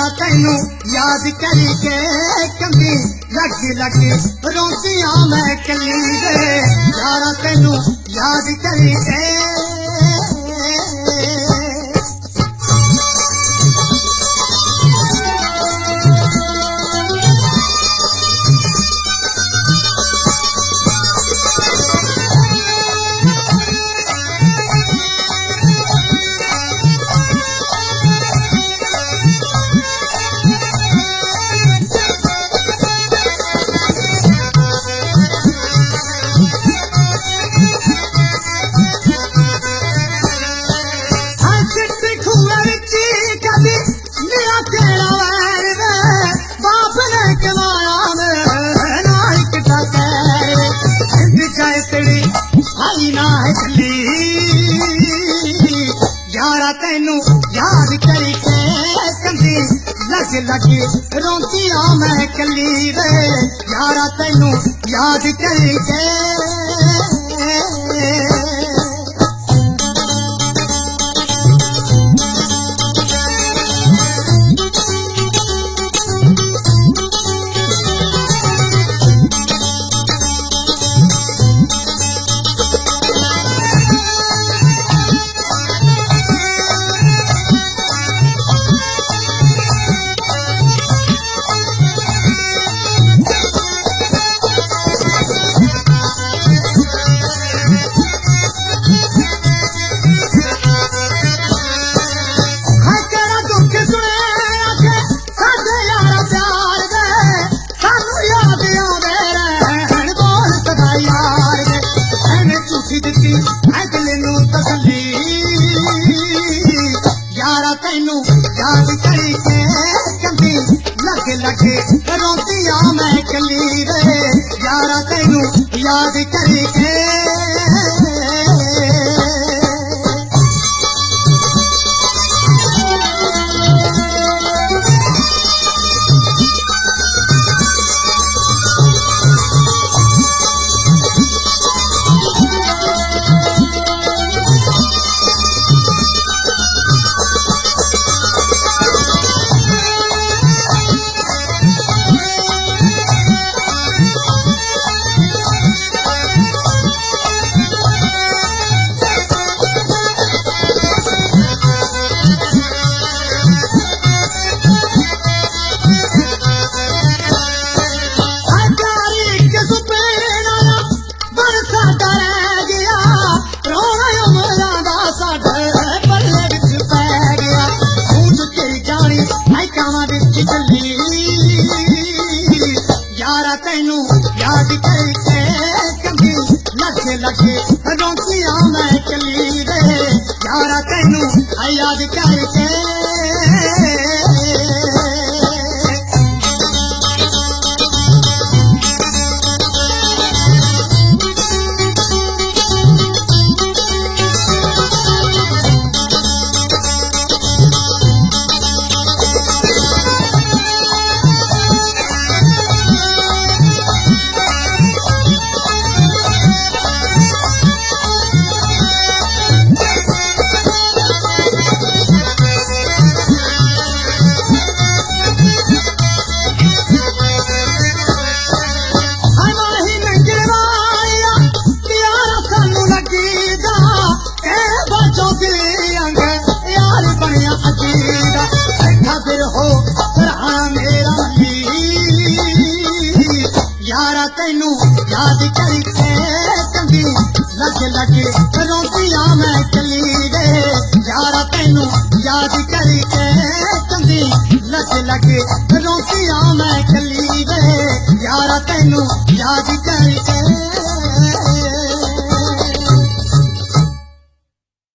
तैनू याद करके कंदी लग लग रोंदियां मैं कली वे यारा तैनू याद करके यारा तैनू याद करके कंदी लग लग रोंदियां मैं कली वे यारा तैनू याद करके यारा तैनू याद करके कंदी लग लग रोंदियां मैं कली वे यारा तैनू याद करके यारा तैनू याद करके कंदी लग लग रोंदियां मैं कली वे यारा तैनू याद करके यारा तैनू याद करके कंदी लग लग रोंदियां मैं कली वे यारा तैनू याद करके कंदी लग लग रोंदियां मैं कली वे यारा तैनू याद करके